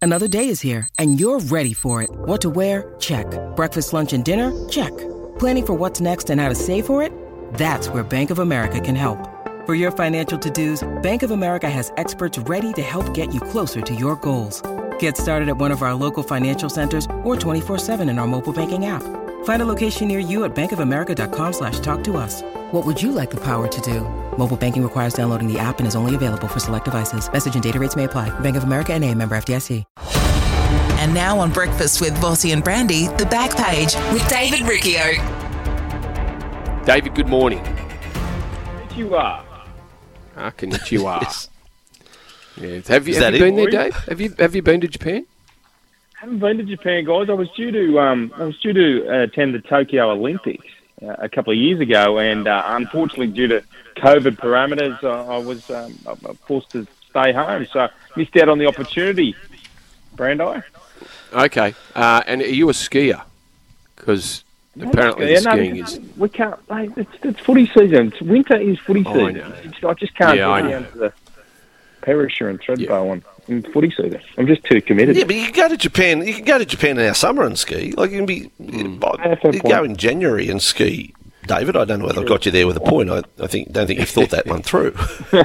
Another day is here, and you're ready for it. What to wear? Check. Breakfast, lunch, and dinner? Check. Planning for what's next and how to save for it? That's where Bank of America can help. For your financial to-dos, Bank of America has experts ready to help get you closer to your goals. Get started at one of our local financial centers or 24/7 in our mobile banking app. Find a location near you at bankofamerica.com/talktous. What would you like the power to do? Mobile banking requires downloading the app and is only available for select devices. Message and data rates may apply. Bank of America N.A., member FDIC. And now on Breakfast with Bossy and Brandy, The Back Page with David Riccio. David, good morning. Konnichiwa. Konnichiwa. Yes. Yeah. Have you that been it? there, Dave? Have you been to Japan? Haven't been to Japan, guys. I was due to attend the Tokyo Olympics a couple of years ago, and unfortunately, due to COVID parameters, I was forced to stay home. So missed out on the opportunity. Brandi? Okay. And are you a skier? Because apparently skiing is... We can't. Mate, it's footy season. Winter is footy season. I just can't get down to the Perisher and Threadbow in footy season. I'm just too committed. Yeah, but you can go to Japan. You can go to Japan in our summer and ski. Like you can go in January and ski. David, I don't know whether I've got you there with a point. I don't think you've thought that one through.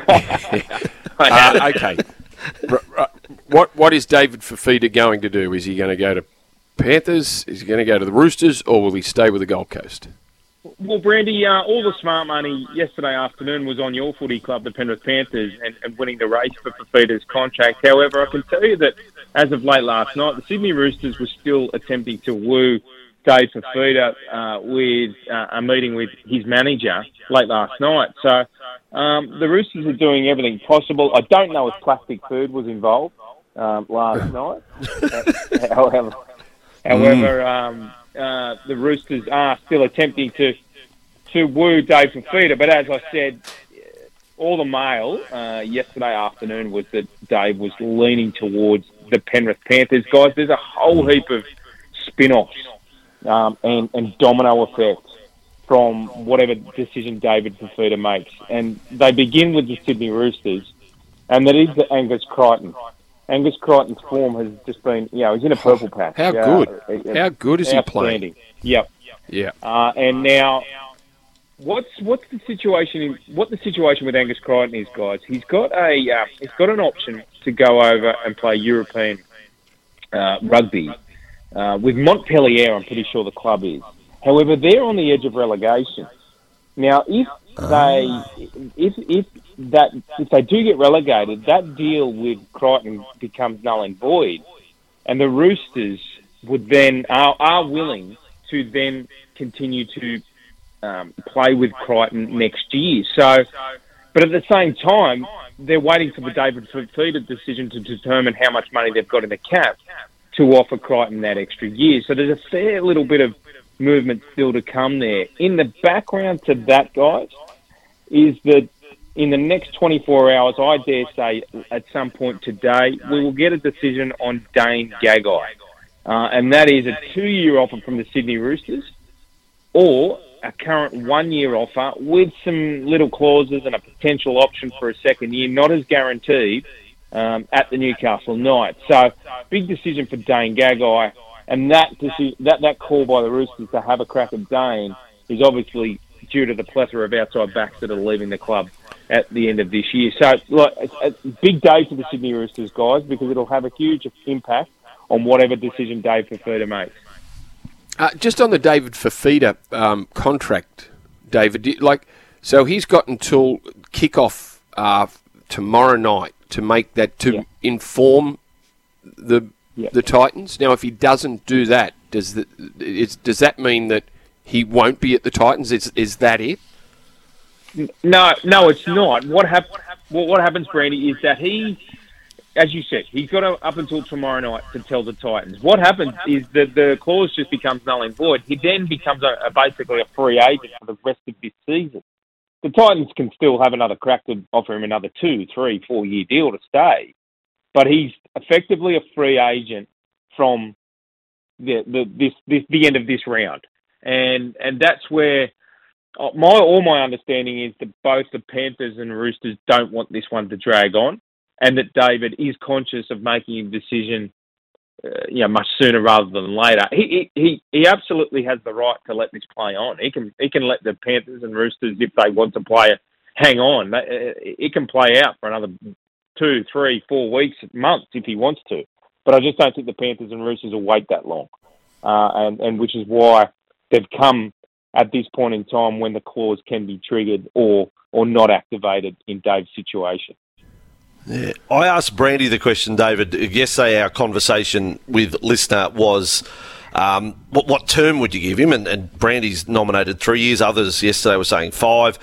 Okay. What is David Fifita going to do? Is he going to go to Panthers? Is he going to go to the Roosters? Or will he stay with the Gold Coast? Well, Brandy, all the smart money yesterday afternoon was on your footy club, the Penrith Panthers, and winning the race for Fifita's contract. However, I can tell you that as of late last night, the Sydney Roosters were still attempting to woo Dave Fifita with a meeting with his manager late last night. So the Roosters are doing everything possible. I don't know if plastic food was involved last night. However, the Roosters are still attempting to woo Dave Fifita. But as I said, all the mail yesterday afternoon was that Dave was leaning towards the Penrith Panthers. Guys, there's a whole heap of spin-offs and domino effects from whatever decision David Fifita makes. And they begin with the Sydney Roosters, and that is the Angus Crichton. Angus Crichton's form has just been, he's in a purple patch. How good? How good is he playing? Yep. Yeah. And now, what's the situation? What the situation with Angus Crichton is, guys? He's got an option to go over and play European rugby with Montpellier. I'm pretty sure the club is. However, they're on the edge of relegation. Now, if they do get relegated, that deal with Crichton becomes null and void, and the Roosters would then are willing to then continue to play with Crichton next year. So, but at the same time, they're waiting for the David Fifita decision to determine how much money they've got in the cap to offer Crichton that extra year. So there's a fair little bit of movement still to come there. In the background to that, guys, is that in the next 24 hours, I dare say at some point today, we will get a decision on Dane Gagai. And that is a 2-year offer from the Sydney Roosters or a current 1-year offer with some little clauses and a potential option for a second year, not as guaranteed, at the Newcastle Knights. So, big decision for Dane Gagai. And that call by the Roosters to have a crack at Dane is obviously due to the plethora of outside backs that are leaving the club at the end of this year. So, it's a big day for the Sydney Roosters, guys, because it'll have a huge impact on whatever decision Dave Fifita makes. Just on the David Fifita contract, David, so he's got until kick-off tomorrow night to make that, to inform the Titans. Now, if he doesn't do that, does that mean that he won't be at the Titans? Is that it? No, it's not. What happens, Brandy, is that he, as you said, he's got up until tomorrow night to tell the Titans. What happens is that the clause just becomes null and void. He then becomes basically a free agent for the rest of this season. The Titans can still have another crack to offer him another 2, 3, 4-year deal to stay, but he's effectively a free agent from the end of this round, and that's where my understanding is that both the Panthers and Roosters don't want this one to drag on, and that David is conscious of making a decision much sooner rather than later. He absolutely has the right to let this play on. He can let the Panthers and Roosters, if they want to play it, hang on. It can play out for another 2, 3, 4 weeks, months if he wants to. But I just don't think the Panthers and Roosters will wait that long, and which is why they've come at this point in time when the clause can be triggered or not activated in Dave's situation. Yeah. I asked Brandy the question, David. Yesterday our conversation with listener was what term would you give him? And Brandy's nominated 3 years. Others yesterday were saying 5.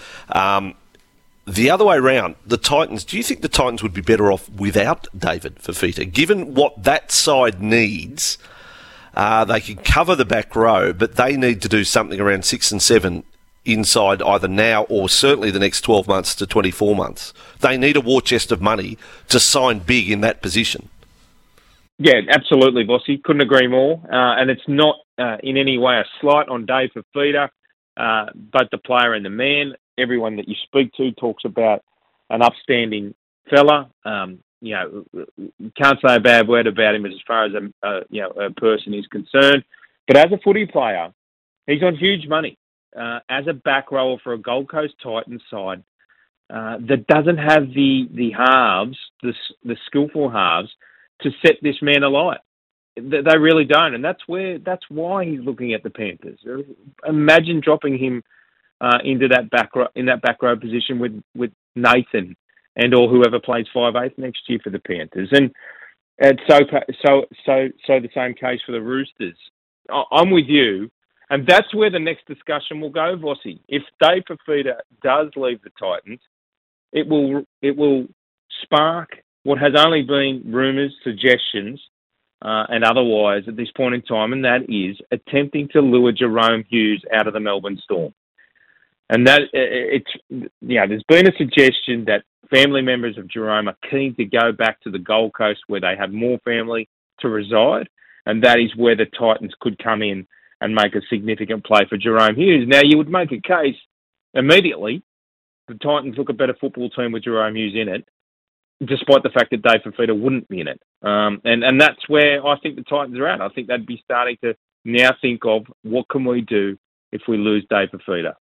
The other way round, the Titans, do you think the Titans would be better off without David Fifita? Given what that side needs, they can cover the back row, but they need to do something around 6 and 7 inside either now or certainly the next 12 months to 24 months. They need a war chest of money to sign big in that position. Yeah, absolutely, Bossy. Couldn't agree more. And it's not in any way a slight on Dave Fifita, both the player and the man. Everyone that you speak to talks about an upstanding fella. You can't say a bad word about him as far as a person is concerned. But as a footy player, he's on huge money. As a back rower for a Gold Coast Titans side that doesn't have the halves, the skillful halves, to set this man alight. They really don't, and that's why he's looking at the Panthers. Imagine dropping him into that back row position with Nathan and or whoever plays 5/8 next year for the Panthers, and so the same case for the Roosters. I'm with you. And that's where the next discussion will go, Vossi. If Dave Fifita does leave the Titans, it will spark what has only been rumours, suggestions, and otherwise at this point in time, and that is attempting to lure Jahrome Hughes out of the Melbourne Storm. And that there's been a suggestion that family members of Jahrome are keen to go back to the Gold Coast where they have more family to reside, and that is where the Titans could come in and make a significant play for Jahrome Hughes. Now, you would make a case immediately the Titans look a better football team with Jahrome Hughes in it, despite the fact that Dave Fifita wouldn't be in it. And that's where I think the Titans are at. I think they'd be starting to now think of what can we do if we lose Dave Fifita.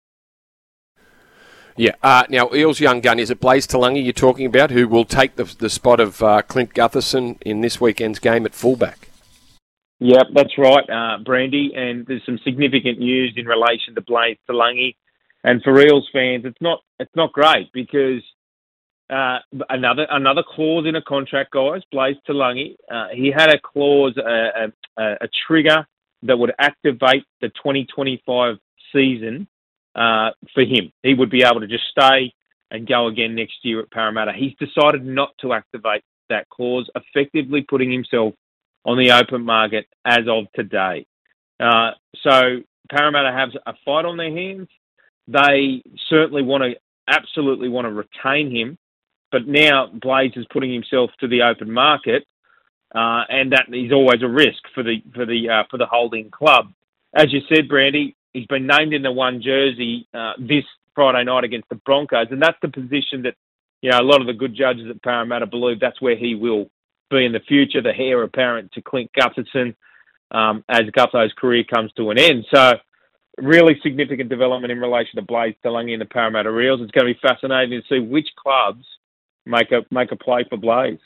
Yeah. Now, Eels' young gun, is it Blaze Talangi you're talking about, who will take the spot of Clint Gutherson in this weekend's game at fullback? Yep, that's right, Brandy. And there's some significant news in relation to Blaze Talangi. And for Eels fans, it's not great because another clause in a contract, guys. Blaze Talangi, he had a clause, a trigger that would activate the 2025 season for him. He would be able to just stay and go again next year at Parramatta. He's decided not to activate that clause, effectively putting himself on the open market as of today. So Parramatta have a fight on their hands. They certainly absolutely want to retain him, but now Blaze is putting himself to the open market, and that is always a risk for the holding club. As you said, Brandy, he's been named in the one jersey this Friday night against the Broncos, and that's the position that a lot of the good judges at Parramatta believe that's where he will be in the future, the heir apparent to Clint Gutherson as Gutho's career comes to an end. So really significant development in relation to Blaze Talangi and the Parramatta Eels. It's going to be fascinating to see which clubs make a play for Blaze.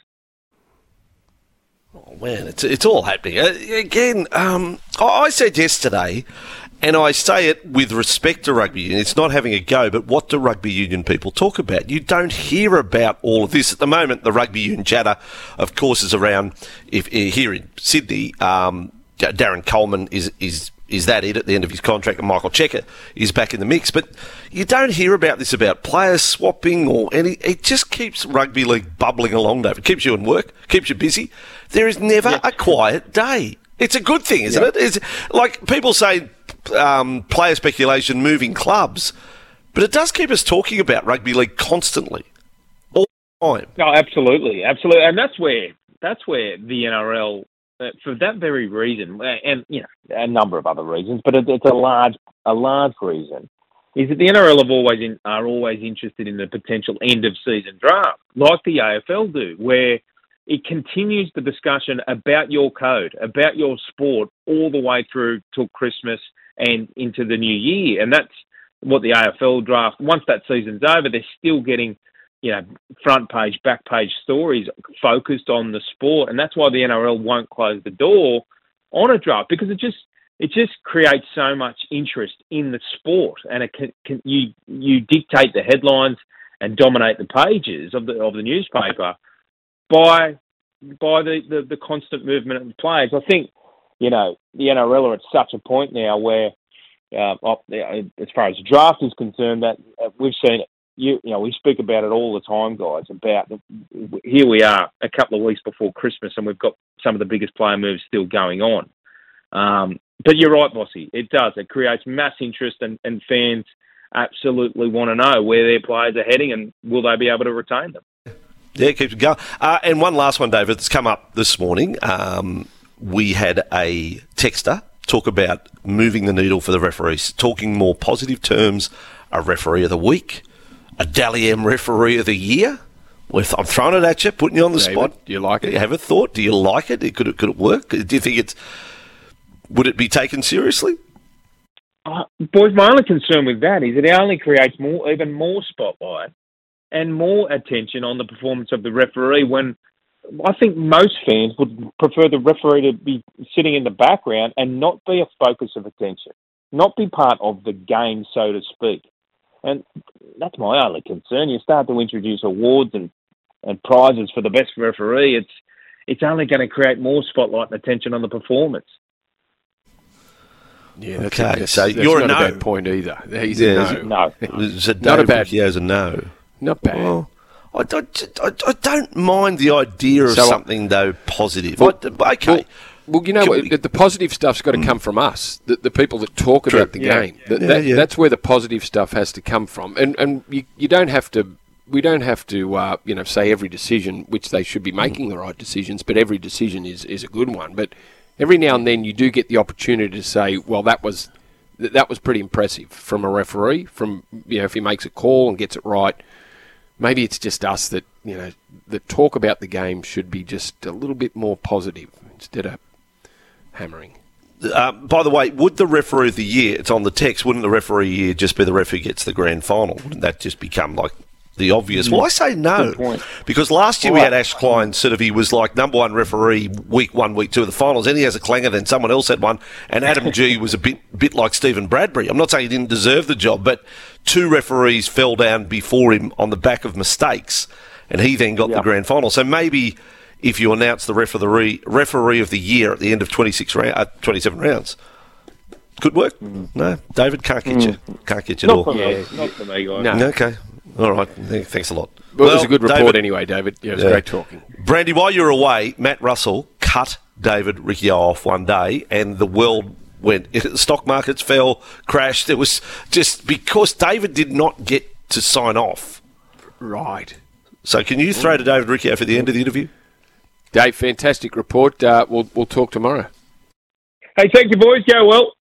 Oh man, it's all happening again. I said yesterday, and I say it with respect to rugby union. It's not having a go, but what do rugby union people talk about? You don't hear about all of this at the moment. The rugby union chatter, of course, is around. Here in Sydney, Darren Coleman is that it at the end of his contract, and Michael Checker is back in the mix. But you don't hear about this, about players swapping or any. It just keeps rugby league bubbling along, David. It keeps you in work, keeps you busy. There is never a quiet day. It's a good thing, isn't it? It's like people say, player speculation, moving clubs, but it does keep us talking about rugby league constantly, all the time. No, absolutely, and that's where the NRL, for that very reason, and a number of other reasons, but it's a large reason, is that the NRL are always interested in the potential end of season draft, like the AFL do, where it continues the discussion about your code, about your sport, all the way through till Christmas and into the new year. And that's what the AFL draft, once that season's over, they're still getting, front page, back page stories focused on the sport. And that's why the NRL won't close the door on a draft, because it just creates so much interest in the sport, and it you dictate the headlines and dominate the pages of the newspaper by the constant movement of players. I think the NRL are at such a point now where, as far as the draft is concerned, that we've seen it. We speak about it all the time, guys. About here we are a couple of weeks before Christmas, and we've got some of the biggest player moves still going on. But you're right, Bossy. It does. It creates mass interest, and fans absolutely want to know where their players are heading and will they be able to retain them. Yeah, it keeps it going. And one last one, David, that's come up this morning. We had a texter talk about moving the needle for the referees, talking more positive terms, a referee of the week, a Dally M referee of the year. I'm throwing it at you, putting you on the spot. Do you like it? Do you have a thought? Do you like it? Could it work? Do you think would it be taken seriously? Boys, my only concern with that is it only creates even more spotlight and more attention on the performance of the referee, when I think most fans would prefer the referee to be sitting in the background and not be a focus of attention, not be part of the game, so to speak. And that's my only concern. You start to introduce awards and prizes for the best referee, it's only going to create more spotlight and attention on the performance. Yeah, that's okay. So you're not a bad point either. He's a no. No. Not a bad. Yeah, as a no. Not bad. Well, I don't mind the idea of something though positive. Okay. Well, you know what? The positive stuff's got to come from us, the people that talk about the game. That's where the positive stuff has to come from. And you don't have to. We don't have to, say every decision, which they should be making the right decisions, but every decision is a good one. But every now and then you do get the opportunity to say, well, that was pretty impressive from a referee. From if he makes a call and gets it right, maybe it's just us that the talk about the game should be just a little bit more positive instead of hammering. By the way, would the referee of the year? It's on the text. Wouldn't the referee of the year just be the referee who gets the grand final? Wouldn't that just become like the obvious? Well, I say no, because last year we had Ash Klein. Sort of, he was like number one referee week 1, week 2 of the finals. Then he has a clanger. Then someone else had one, and Adam G was a bit like Stephen Bradbury. I'm not saying he didn't deserve the job, but 2 referees fell down before him on the back of mistakes, and he then got the grand final. So maybe if you announce the referee of the year at the end of 27 rounds, could work. No, David, can't get you. Can't get you at all. Not for me, guys. No. Okay. All right. Thanks a lot. Well, it was a good report anyway, David. Yeah, it was great talking. Brandy, while you were away, Matt Russell cut David Riccio off one day, and the world went. The stock markets fell, crashed. It was just because David did not get to sign off. Right. So can you throw to David Riccio for the end of the interview? Dave, fantastic report. We'll talk tomorrow. Hey, thank you, boys. Go well.